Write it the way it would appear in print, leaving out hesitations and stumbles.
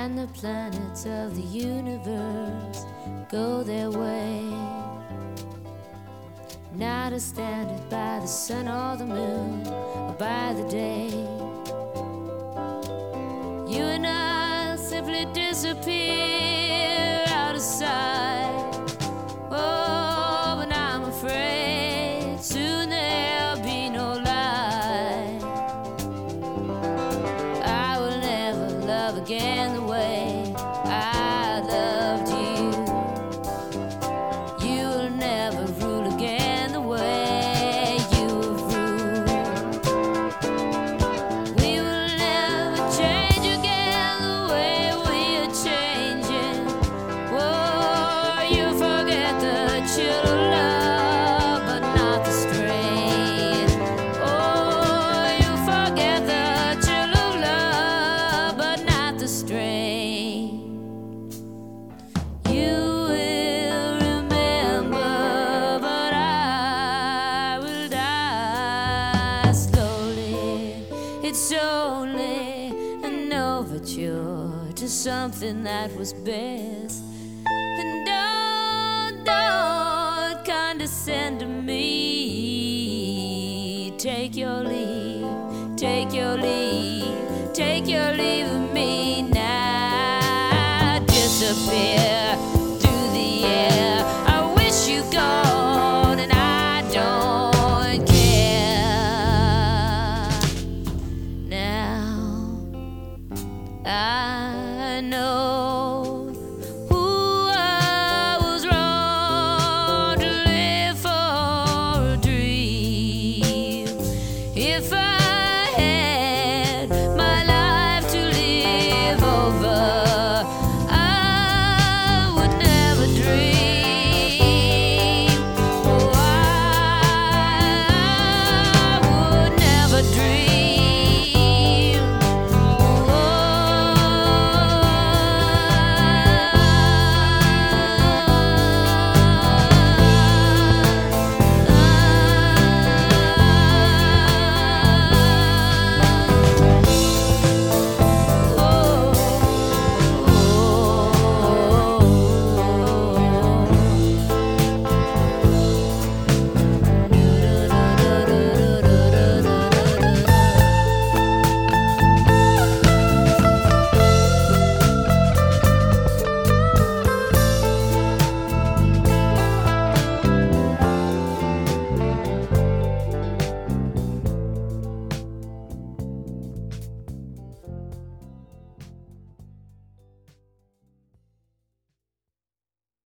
and the planets of the universe go their way. Not as standard by the sun or the moon or by the day. You and I simply disappear out of sight. Oh, but I'm afraid soon there'll be no light. I will never love again the way I loved you. You will never rule again the way you ruled. We will never change again the way we are changing. Oh, you forget the chill of love, but not the strain. Oh, you forget the chill of love, but not the strain. You will remember, but I will die slowly. It's only an overture to something that was best. And don't condescend to me. Take your leave, take your leave, take your leave of me now. Disappear through the air. I wish you gone, and I don't care. Now I know